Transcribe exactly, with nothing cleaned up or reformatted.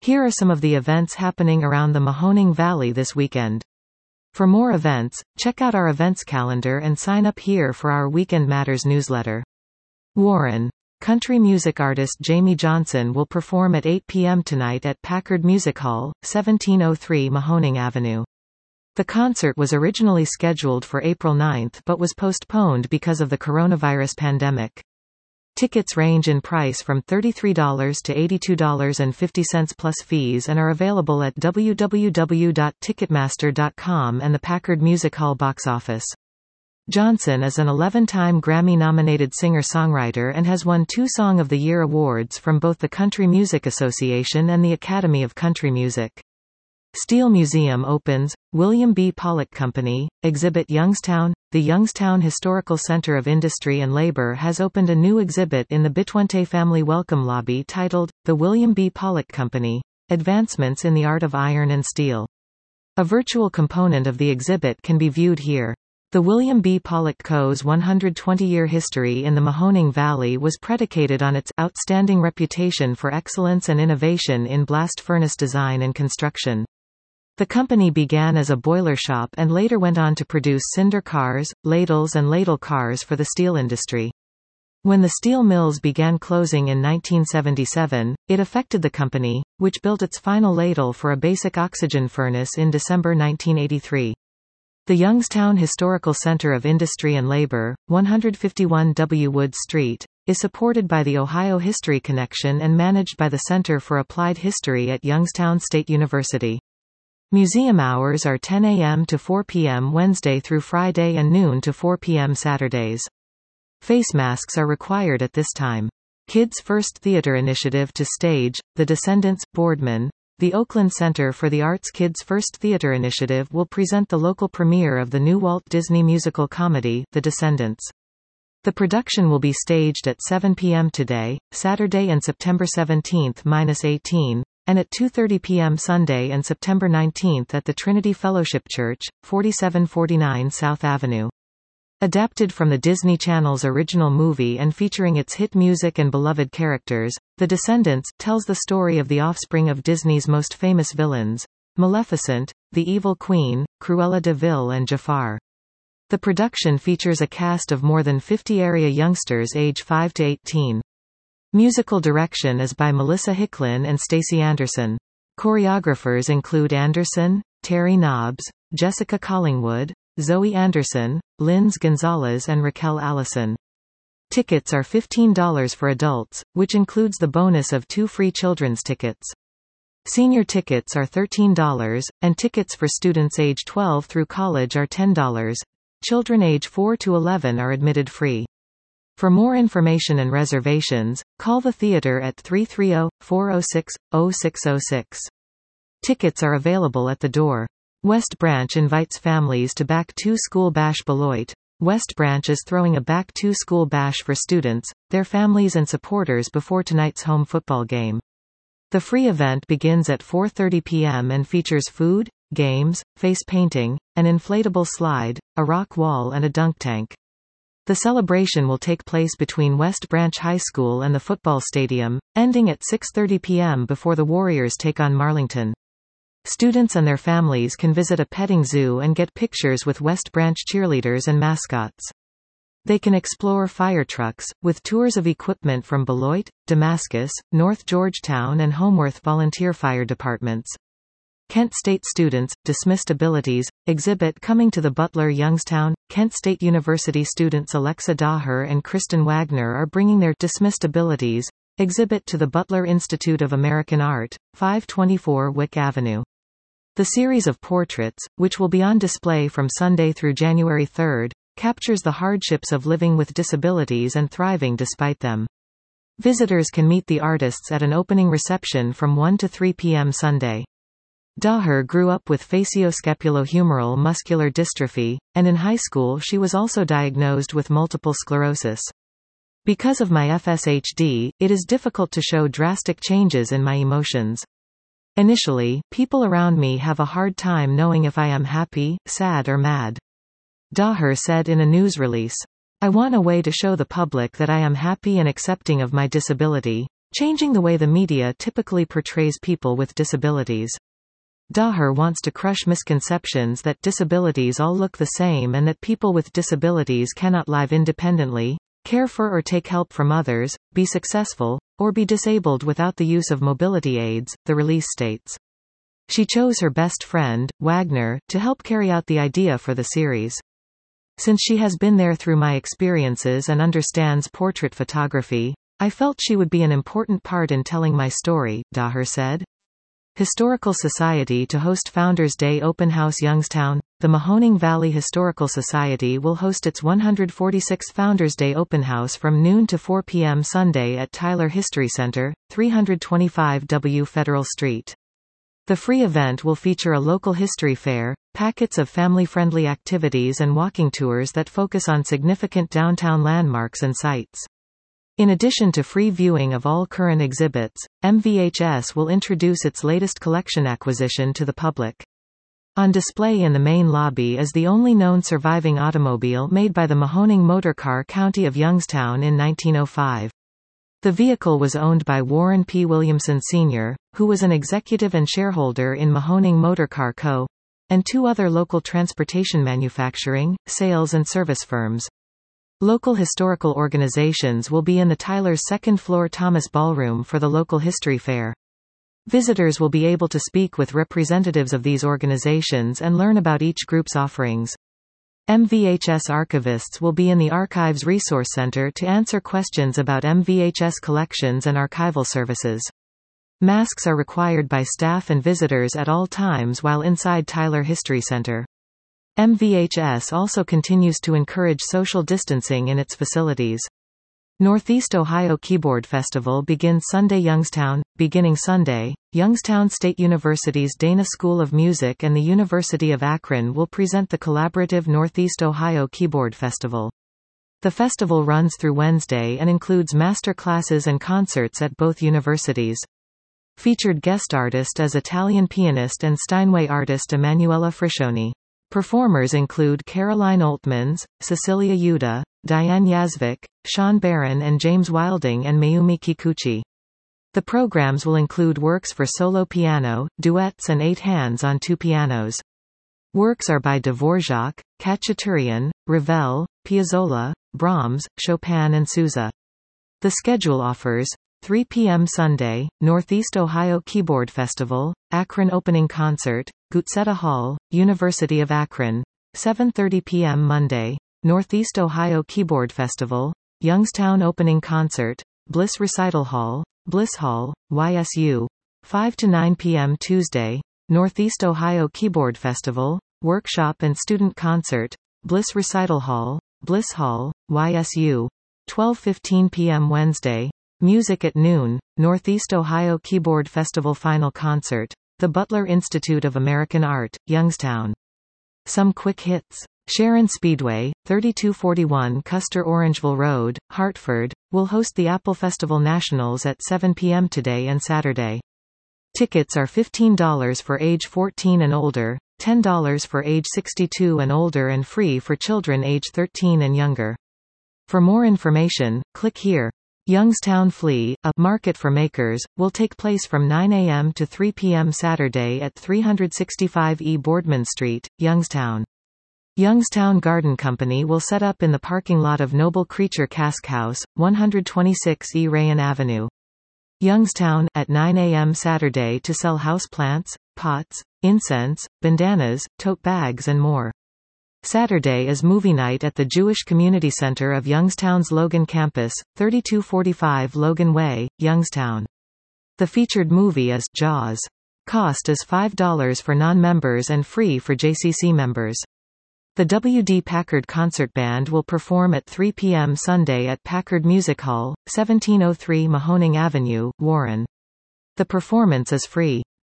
Here are some of the events happening around the Mahoning Valley this weekend. For more events, check out our events calendar and sign up here for our Weekend Matters newsletter. Warren. Country music artist Jamey Johnson will perform at eight p m tonight at Packard Music Hall, seventeen oh three Mahoning Avenue. The concert was originally scheduled for April ninth but was postponed because of the coronavirus pandemic. Tickets range in price from thirty-three dollars to eighty-two dollars and fifty cents plus fees and are available at w w w dot ticketmaster dot com and the Packard Music Hall box office. Johnson is an eleven-time Grammy-nominated singer-songwriter and has won two Song of the Year awards from both the Country Music Association and the Academy of Country Music. Steel Museum opens. William B. Pollock Company, exhibit Youngstown. The Youngstown Historical Center of Industry and Labor has opened a new exhibit in the Bitwente Family Welcome Lobby titled, The William B. Pollock Company, Advancements in the Art of Iron and Steel. A virtual component of the exhibit can be viewed here. The William B. Pollock Co.'s one hundred twenty year history in the Mahoning Valley was predicated on its outstanding reputation for excellence and innovation in blast furnace design and construction. The company began as a boiler shop and later went on to produce cinder cars, ladles and ladle cars for the steel industry. When the steel mills began closing in nineteen seventy-seven, it affected the company, which built its final ladle for a basic oxygen furnace in December nineteen eighty-three. The Youngstown Historical Center of Industry and Labor, one fifty-one W Wood Street, is supported by the Ohio History Connection and managed by the Center for Applied History at Youngstown State University. Museum hours are ten a m to four p m Wednesday through Friday and noon to four p m Saturdays. Face masks are required at this time. Kids First Theater Initiative to stage, The Descendants, Boardman. The Oakland Center for the Arts Kids First Theater Initiative will present the local premiere of the new Walt Disney musical comedy, The Descendants. The production will be staged at seven p m today, Saturday and September seventeenth to eighteenth. And at two thirty p m Sunday and September nineteenth at the Trinity Fellowship Church, forty-seven forty-nine South Avenue. Adapted from the Disney Channel's original movie and featuring its hit music and beloved characters, The Descendants tells the story of the offspring of Disney's most famous villains, Maleficent, the Evil Queen, Cruella de Vil and Jafar. The production features a cast of more than fifty area youngsters age five to eighteen. Musical direction is by Melissa Hicklin and Stacey Anderson. Choreographers include Anderson, Terry Nobbs, Jessica Collingwood, Zoe Anderson, Linz Gonzalez and Raquel Allison. Tickets are fifteen dollars for adults, which includes the bonus of two free children's tickets. Senior tickets are thirteen dollars, and tickets for students age twelve through college are ten dollars. Children age four to eleven are admitted free. For more information and reservations, call the theater at three three zero, four zero six, zero six zero six. Tickets are available at the door. West Branch invites families to Back to School Bash Beloit. West Branch is throwing a Back to School Bash for students, their families and supporters before tonight's home football game. The free event begins at four thirty p m and features food, games, face painting, an inflatable slide, a rock wall and a dunk tank. The celebration will take place between West Branch High School and the football stadium, ending at six thirty p m before the Warriors take on Marlington. Students and their families can visit a petting zoo and get pictures with West Branch cheerleaders and mascots. They can explore fire trucks, with tours of equipment from Beloit, Damascus, North Georgetown and Homeworth volunteer fire departments. Kent State students, Dismissed Abilities, exhibit Coming to the Butler Youngstown. Kent State University students Alexa Daher and Kristen Wagner are bringing their Dismissed Abilities exhibit to the Butler Institute of American Art, five twenty-four Wick Avenue. The series of portraits, which will be on display from Sunday through January third, captures the hardships of living with disabilities and thriving despite them. Visitors can meet the artists at an opening reception from one to three p m Sunday. Daher grew up with facioscapulohumeral muscular dystrophy, and in high school she was also diagnosed with multiple sclerosis. Because of my F S H D, it is difficult to show drastic changes in my emotions. Initially, people around me have a hard time knowing if I am happy, sad or mad. Daher said in a news release, "I want a way to show the public that I am happy and accepting of my disability. changing the way the media typically portrays people with disabilities. Daher wants to crush misconceptions that disabilities all look the same and that people with disabilities cannot live independently, care for or take help from others, be successful, or be disabled without the use of mobility aids, the release states. She chose her best friend, Wagner, to help carry out the idea for the series. Since she has been there through my experiences and understands portrait photography, I felt she would be an important part in telling my story, Daher said. Historical Society to host Founders Day Open House Youngstown. The Mahoning Valley Historical Society will host its one hundred forty-sixth Founders Day Open House from noon to four p m Sunday at Tyler History Center, three twenty-five W Federal Street. The free event will feature a local history fair, packets of family-friendly activities and walking tours that focus on significant downtown landmarks and sites. In addition to free viewing of all current exhibits, M V H S will introduce its latest collection acquisition to the public. On display in the main lobby is the only known surviving automobile made by the Mahoning Motorcar County of Youngstown in nineteen oh five. The vehicle was owned by Warren P. Williamson Senior, who was an executive and shareholder in Mahoning Motorcar Co., and two other local transportation manufacturing, sales and service firms. Local historical organizations will be in the Tyler's second-floor Thomas Ballroom for the local history fair. Visitors will be able to speak with representatives of these organizations and learn about each group's offerings. M V H S archivists will be in the Archives Resource Center to answer questions about M V H S collections and archival services. Masks are required by staff and visitors at all times while inside Tyler History Center. M V H S also continues to encourage social distancing in its facilities. Northeast Ohio Keyboard Festival begins Sunday. Youngstown. Beginning Sunday, Youngstown State University's Dana School of Music and the University of Akron will present the collaborative Northeast Ohio Keyboard Festival. The festival runs through Wednesday and includes master classes and concerts at both universities. Featured guest artist is Italian pianist and Steinway artist Emanuela Friscioni. Performers include Caroline Oltmans, Cecilia Yuda, Diane Yazvik, Sean Barron and James Wilding and Mayumi Kikuchi. The programs will include works for solo piano, duets and eight hands on two pianos. Works are by Dvorak, Khachaturian, Ravel, Piazzolla, Brahms, Chopin and Sousa. The schedule offers three p m Sunday, Northeast Ohio Keyboard Festival, Akron Opening Concert, Gutzetta Hall, University of Akron, seven thirty p m Monday, Northeast Ohio Keyboard Festival, Youngstown Opening Concert, Bliss Recital Hall, Bliss Hall, Y S U, five to nine p m Tuesday, Northeast Ohio Keyboard Festival, Workshop and Student Concert, Bliss Recital Hall, Bliss Hall, Y S U, twelve fifteen p m Wednesday, Music at Noon, Northeast Ohio Keyboard Festival Final Concert, the Butler Institute of American Art, Youngstown. Some quick hits. Sharon Speedway, thirty-two forty-one Custer Orangeville Road, Hartford, will host the Apple Festival Nationals at seven p m today and Saturday. Tickets are fifteen dollars for age fourteen and older, ten dollars for age sixty-two and older and free for children age thirteen and younger. For more information, click here. Youngstown Flea, a market for makers, will take place from nine a m to three p m Saturday at three sixty-five E Boardman Street, Youngstown. Youngstown Garden Company will set up in the parking lot of Noble Creature Cask House, one twenty-six E Rayan Avenue. Youngstown, at nine a m Saturday to sell houseplants, pots, incense, bandanas, tote bags and more. Saturday is movie night at the Jewish Community Center of Youngstown's Logan Campus, thirty-two forty-five Logan Way, Youngstown. The featured movie is Jaws. Cost is five dollars for non-members and free for J C C members. The W D Packard Concert Band will perform at three p m Sunday at Packard Music Hall, seventeen oh three Mahoning Avenue, Warren. The performance is free.